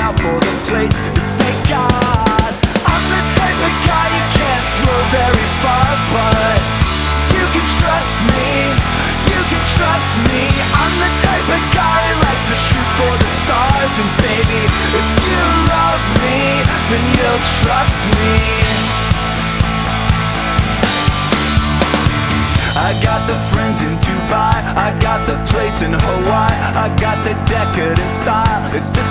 out for the plates that say God. I'm the type of guy you can't throw very far, but you can trust me, you can trust me. I'm the type of guy who likes to shoot for the stars. And baby, if you love me, then you'll trust me. I got the friends in Dubai, I got the place in Hawaii, I got the decadent style. It's the